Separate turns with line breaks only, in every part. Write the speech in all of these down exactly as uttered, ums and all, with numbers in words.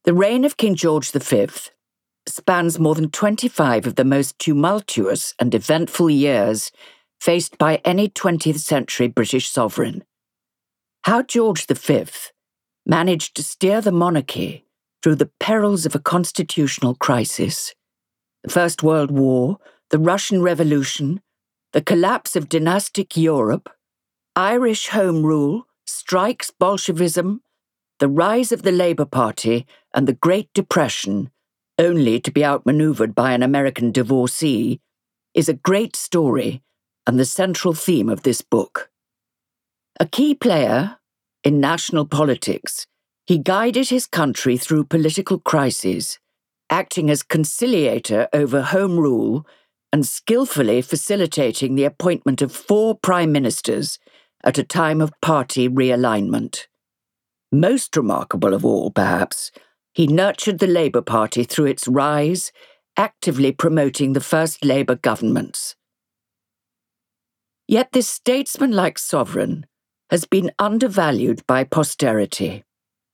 The reign of King George the Fifth spans more than twenty-five of the most tumultuous and eventful years faced by any twentieth century British sovereign. How George the Fifth managed to steer the monarchy through the perils of a constitutional crisis, the First World War, the Russian Revolution, the collapse of dynastic Europe, Irish Home Rule, strikes, Bolshevism, the rise of the Labour Party, and the Great Depression, only to be outmaneuvered by an American divorcee, is a great story and the central theme of this book. A key player in national politics, he guided his country through political crises, acting as conciliator over Home Rule and skillfully facilitating the appointment of four prime ministers at a time of party realignment. Most remarkable of all, perhaps, he nurtured the Labour Party through its rise, actively promoting the first Labour governments. Yet this statesman-like sovereign has been undervalued by posterity.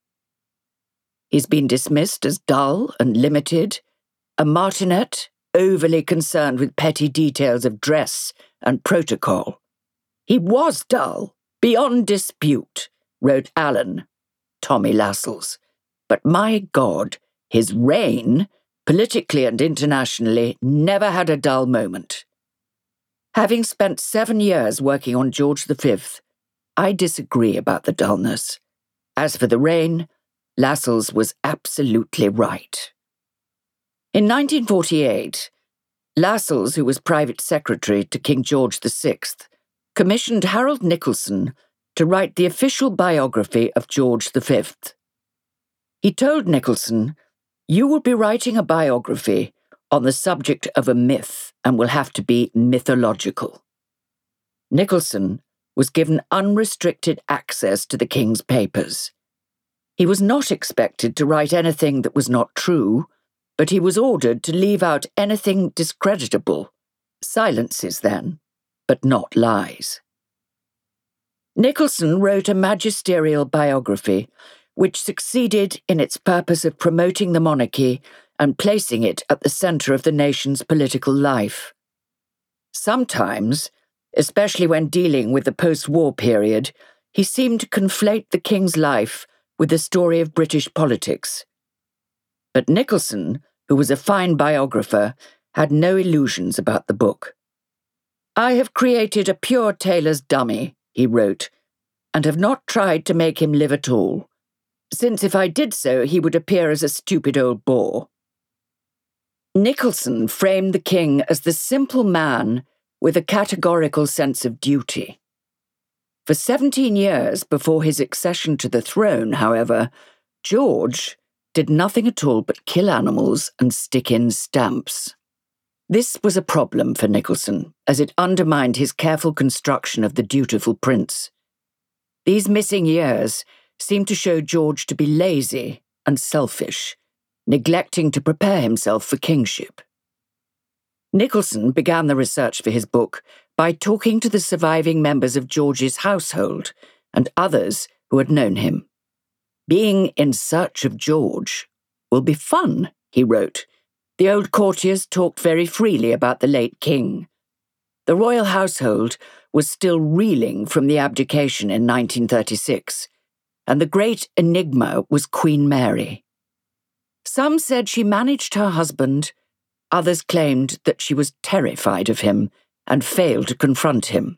He's been dismissed as dull and limited, a martinet overly concerned with petty details of dress and protocol. He was dull, beyond dispute, wrote Alan, Tommy Lascelles. But my God, his reign, politically and internationally, never had a dull moment. Having spent seven years working on George the Fifth, I disagree about the dullness. As for the reign, Lascelles was absolutely right. In nineteen forty-eight, Lascelles, who was private secretary to King George the Sixth, commissioned Harold Nicolson to write the official biography of George the Fifth. He told Nicolson, "You will be writing a biography on the subject of a myth and will have to be mythological." Nicolson was given unrestricted access to the king's papers. He was not expected to write anything that was not true, but he was ordered to leave out anything discreditable. Silences, then, but not lies. Nicolson wrote a magisterial biography which succeeded in its purpose of promoting the monarchy and placing it at the centre of the nation's political life. Sometimes, especially when dealing with the post-war period, he seemed to conflate the king's life with the story of British politics. But Nicolson, who was a fine biographer, had no illusions about the book. "I have created a pure tailor's dummy," he wrote, "and have not tried to make him live at all, since if I did so he would appear as a stupid old bore." Nicolson framed the king as the simple man with a categorical sense of duty. For seventeen years before his accession to the throne, however, George did nothing at all but kill animals and stick in stamps. This was a problem for Nicolson, as it undermined his careful construction of the dutiful prince. These missing years seemed to show George to be lazy and selfish, neglecting to prepare himself for kingship. Nicolson began the research for his book by talking to the surviving members of George's household and others who had known him. "Being in search of George will be fun," he wrote. The old courtiers talked very freely about the late king. The royal household was still reeling from the abdication in nineteen thirty-six, and the great enigma was Queen Mary. Some said she managed her husband, others claimed that she was terrified of him and failed to confront him.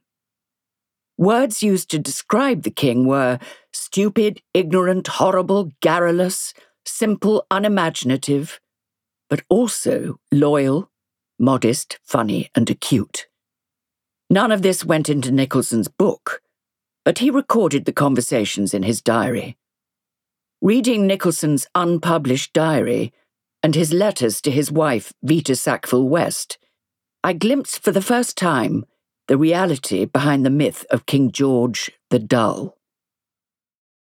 Words used to describe the king were stupid, ignorant, horrible, garrulous, simple, unimaginative, but also loyal, modest, funny, and acute. None of this went into Nicolson's book, but he recorded the conversations in his diary. Reading Nicolson's unpublished diary and his letters to his wife, Vita Sackville-West, I glimpsed for the first time the reality behind the myth of King George the Dull.